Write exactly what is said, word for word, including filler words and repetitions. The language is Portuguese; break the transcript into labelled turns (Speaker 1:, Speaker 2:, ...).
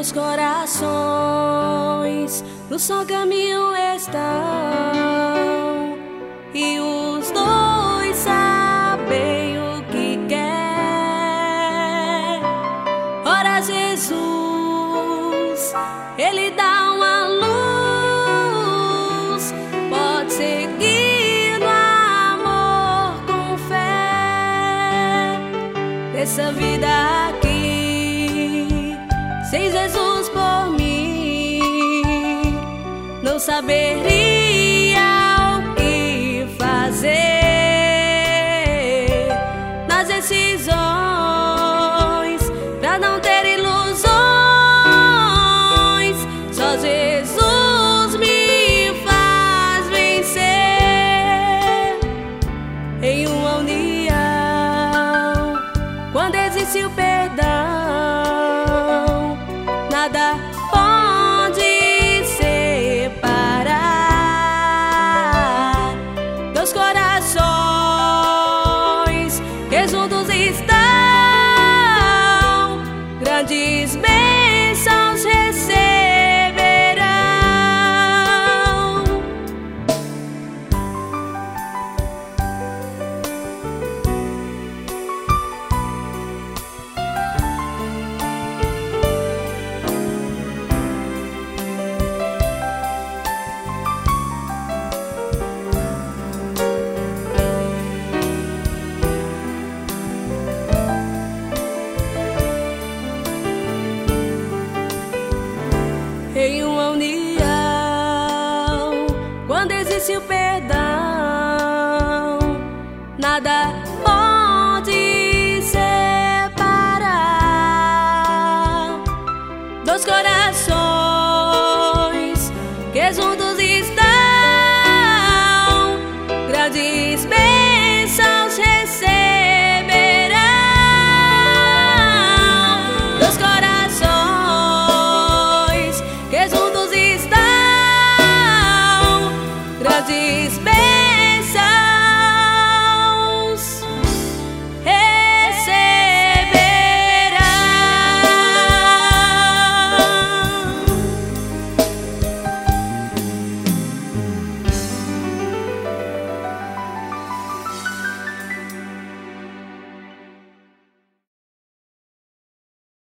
Speaker 1: Dois corações no só caminho estão, e os dois sabem o que quer. Ora, Jesus, Ele dá uma luz, pode seguir no amor com fé. Essa vida aqui, sem Jesus por mim, não saberia o que fazer nas decisões, pra não ter ilusões. Só Jesus me faz vencer em uma união. Quando existe o perdão, nada pode separar dois corações que juntos estão, grandes bênçãos receberão. Em uma união, quando existe o perdão, nada